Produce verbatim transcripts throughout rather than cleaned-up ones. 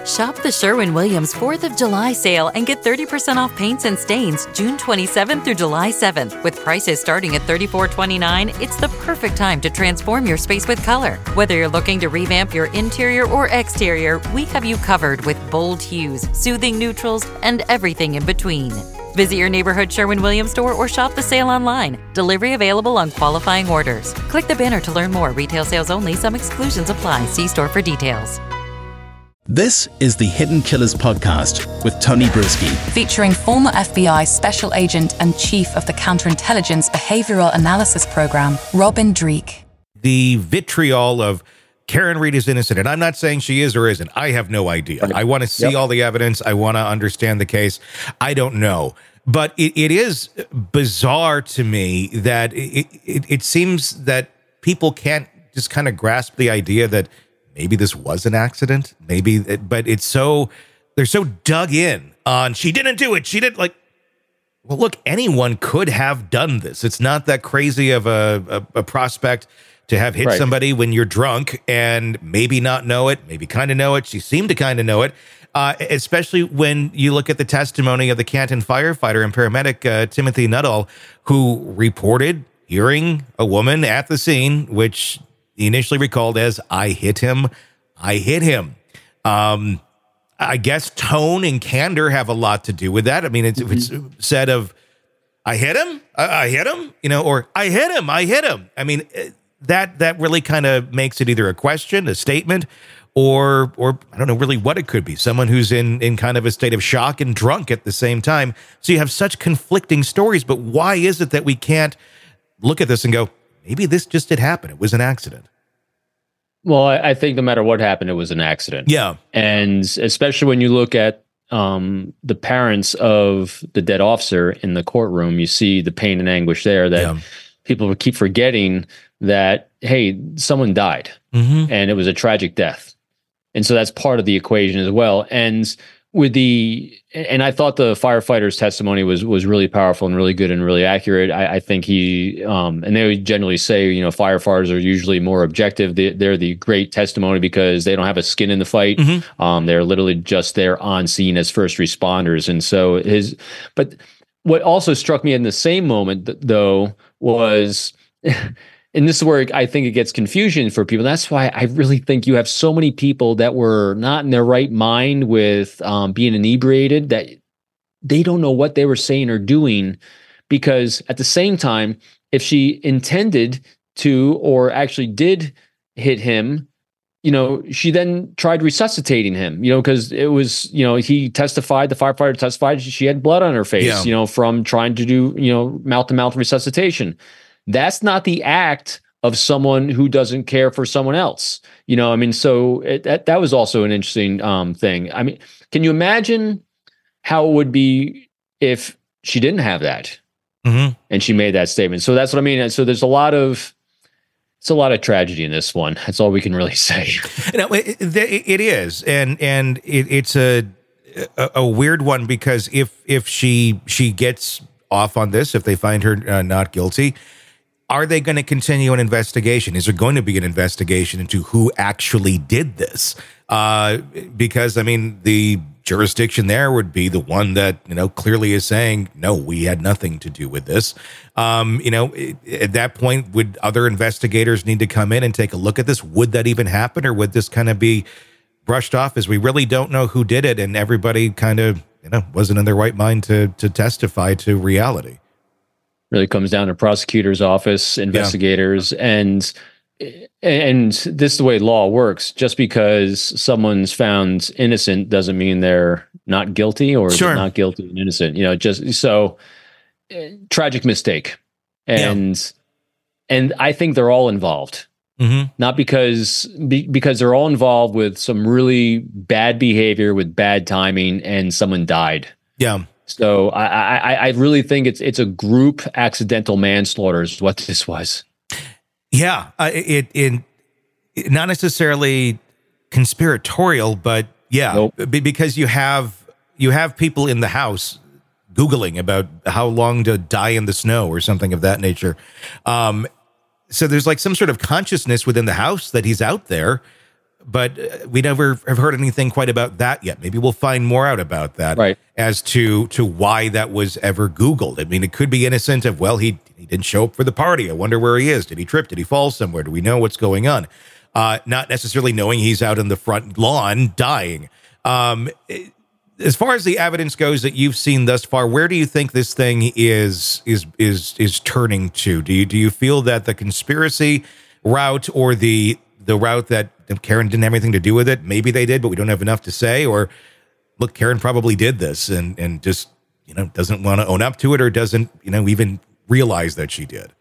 Shop the Sherwin-Williams fourth of July sale and get thirty percent off paints and stains June twenty-seventh through July seventh. With prices starting at thirty-four twenty-nine, it's the perfect time to transform your space with color. Whether you're looking to revamp your interior or exterior, we have you covered with bold hues, soothing neutrals, and everything in between. Visit your neighborhood Sherwin-Williams store or shop the sale online. Delivery available on qualifying orders. Click the banner to learn more. Retail sales only. Some exclusions apply. See store for details. This is the Hidden Killers podcast with Tony Brueski. Featuring former F B I Special Agent and Chief of the Counterintelligence Behavioral Analysis Program, Robin Dreeke. The vitriol of Karen Read is innocent, and I'm not saying she is or isn't. I have no idea. I want to see yep. all the evidence. I want to understand the case. I don't know. But it, it is bizarre to me that it, it, it seems that people can't just kind of grasp the idea that maybe this was an accident, maybe, but it's so, they're so dug in on, she didn't do it, she didn't, like, well, look, anyone could have done this. It's not that crazy of a, a, a prospect to have hit right. somebody when you're drunk and maybe not know it, maybe kind of know it. She seemed to kind of know it, uh, especially when you look at the testimony of the Canton firefighter and paramedic, uh, Timothy Nuttall, who reported hearing a woman at the scene, which he initially recalled as, I hit him, I hit him. Um, I guess tone and candor have a lot to do with that. I mean, it's, mm-hmm. if it's said of, I hit him, I, I hit him, you know, or I hit him, I hit him. I mean, that that really kind of makes it either a question, a statement, or, or I don't know really what it could be. Someone who's in, in kind of a state of shock and drunk at the same time. So you have such conflicting stories, but why is it that we can't look at this and go, maybe this just did happen. It was an accident. Well, I, I think no matter what happened, it was an accident. Yeah. And especially when you look at um, the parents of the dead officer in the courtroom, you see the pain and anguish there that yeah. people keep forgetting that, hey, someone died mm-hmm. and it was a tragic death. And so that's part of the equation as well. And with the, and I thought the firefighter's testimony was was really powerful and really good and really accurate. I, I think he, um, and they would generally say, you know, firefighters are usually more objective. They, they're the great testimony because they don't have a skin in the fight. Mm-hmm. Um, they're literally just there on scene as first responders. And so his, but what also struck me in the same moment, though, was, and this is where I think it gets confusion for people. That's why I really think you have so many people that were not in their right mind with um, being inebriated, that they don't know what they were saying or doing, because at the same time, if she intended to or actually did hit him, you know, she then tried resuscitating him, you know, because it was, you know, he testified, the firefighter testified, she had blood on her face, yeah. you know, from trying to do, you know, mouth-to-mouth resuscitation. That's not the act of someone who doesn't care for someone else. You know, I mean, so it, that, that was also an interesting um, thing. I mean, can you imagine how it would be if she didn't have that mm-hmm. and she made that statement? So that's what I mean. And so there's a lot of, it's a lot of tragedy in this one. That's all we can really say. No, it, it is. And, and it, it's a, a, a weird one, because if, if she, she gets off on this, if they find her uh, not guilty, are they going to continue an investigation? Is there going to be an investigation into who actually did this? Uh, because, I mean, the jurisdiction there would be the one that, you know, clearly is saying, no, we had nothing to do with this. Um, you know, at that point, would other investigators need to come in and take a look at this? Would that even happen? Or would this kind of be brushed off as we really don't know who did it, and everybody kind of, you know, wasn't in their right mind to to testify to reality? Really comes down to prosecutor's office, investigators, yeah. and and this is the way law works. Just because someone's found innocent doesn't mean they're not guilty, or sure. not guilty and innocent. You know, just so uh, tragic mistake, and yeah. and I think they're all involved. Mm-hmm. Not because be, because they're all involved with some really bad behavior, with bad timing, and someone died. Yeah. So I, I, I really think it's it's a group accidental manslaughter is what this was. Yeah, uh, it, it it not necessarily conspiratorial, but yeah, nope. b- because you have you have people in the house Googling about how long to die in the snow or something of that nature. Um, so there's like some sort of consciousness within the house that he's out there. but we never have heard anything quite about that yet. Maybe we'll find more out about that, right, as to to why that was ever Googled. I mean, it could be innocent of, well, he he didn't show up for the party. I wonder where he is. Did he trip? Did he fall somewhere? Do we know what's going on? Uh, not necessarily knowing he's out on the front lawn dying. Um, as far as the evidence goes that you've seen thus far, where do you think this thing is is is is turning to? Do you do you feel that the conspiracy route, or the the route that Karen didn't have anything to do with it? Maybe they did, but we don't have enough to say. Or look, Karen probably did this and and just, you know, doesn't want to own up to it, or doesn't, you know, even realize that she did.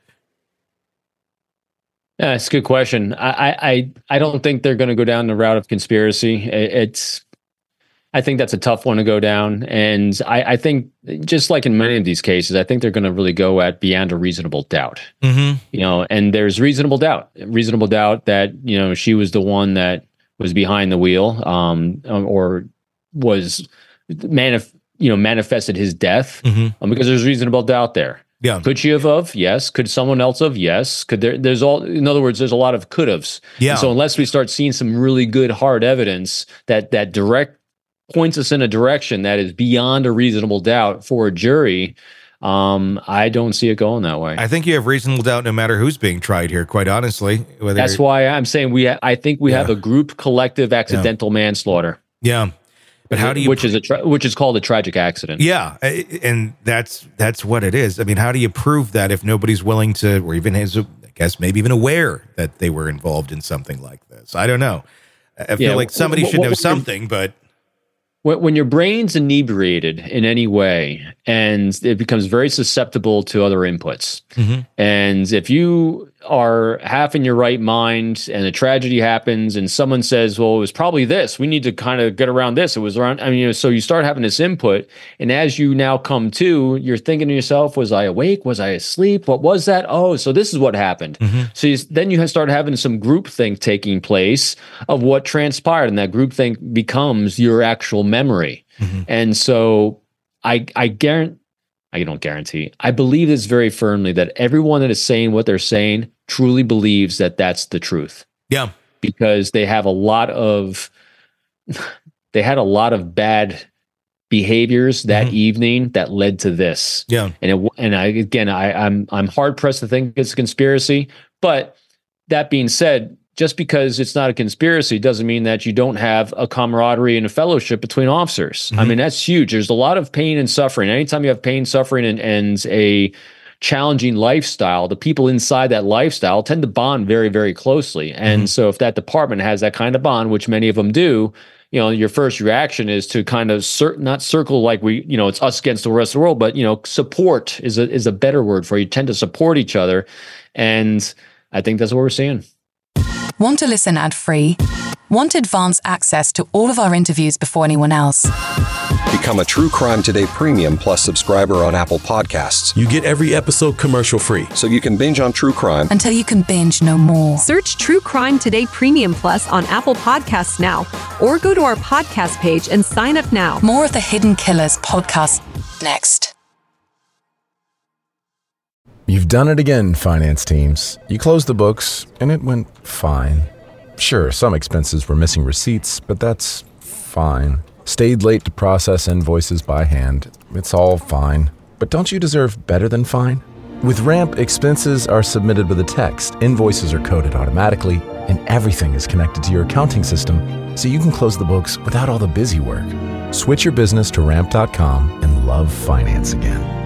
Yeah, it's a good question. I I I don't think they're going to go down the route of conspiracy. It's I think that's a tough one to go down. And I, I think, just like in many of these cases, I think they're going to really go at beyond a reasonable doubt. Mm-hmm. You know, and there's reasonable doubt, reasonable doubt that, you know, she was the one that was behind the wheel, um, or was manif- you know, manifested his death, mm-hmm. um, because there's reasonable doubt there. Yeah. Could she have of? Yes. Could someone else have? Yes. Could there, there's all, in other words, there's a lot of could haves. Yeah. And so unless we start seeing some really good hard evidence that, that direct points us in a direction that is beyond a reasonable doubt for a jury, um, I don't see it going that way. I think you have reasonable doubt no matter who's being tried here, quite honestly. Whether That's why I'm saying we, ha- I think we yeah. have a group collective accidental yeah. manslaughter. Yeah. But how do you, which is a tra- which is called a tragic accident. Yeah, and that's that's what it is. I mean, how do you prove that if nobody's willing to, or even has, I guess, maybe even aware that they were involved in something like this? I don't know. I feel yeah, like somebody should know something, but when your brain's inebriated in any way, and it becomes very susceptible to other inputs, mm-hmm. and if you are half in your right mind and a tragedy happens and someone says, well, it was probably this, we need to kind of get around this, it was around, I mean, you know, so you start having this input, and as you now come to, you're thinking to yourself, was I awake? Was I asleep? What was that? Oh, so this is what happened. Mm-hmm. So you, then you start having some groupthink taking place of what transpired, and that groupthink becomes your actual memory. Mm-hmm. And so I, I guarantee, I don't guarantee, I believe this very firmly, that everyone that is saying what they're saying truly believes that that's the truth. Yeah. Because they have a lot of, they had a lot of bad behaviors that mm-hmm. evening that led to this. Yeah. And it, and I, again, I, I'm, I'm hard pressed to think it's a conspiracy, but that being said, just because it's not a conspiracy doesn't mean that you don't have a camaraderie and a fellowship between officers. Mm-hmm. I mean, that's huge. There's a lot of pain and suffering. Anytime you have pain, suffering, and, and a challenging lifestyle, the people inside that lifestyle tend to bond very, very closely. And mm-hmm. so if that department has that kind of bond, which many of them do, you know, your first reaction is to kind of cir- not circle like we, you know, it's us against the rest of the world, but, you know, support is a, is a better word for it. You tend to support each other. And I think that's what we're seeing. Want to listen ad-free? Want advanced access to all of our interviews before anyone else? Become a True Crime Today Premium Plus subscriber on Apple Podcasts. You get every episode commercial-free, so you can binge on true crime until you can binge no more. Search True Crime Today Premium Plus on Apple Podcasts now, or go to our podcast page and sign up now. More of the Hidden Killers podcast next. You've done it again, finance teams. You closed the books, and it went fine. Sure, some expenses were missing receipts, but that's fine. Stayed late to process invoices by hand. It's all fine. But don't you deserve better than fine? With Ramp, expenses are submitted with a text, invoices are coded automatically, and everything is connected to your accounting system, so you can close the books without all the busy work. Switch your business to ramp dot com and love finance again.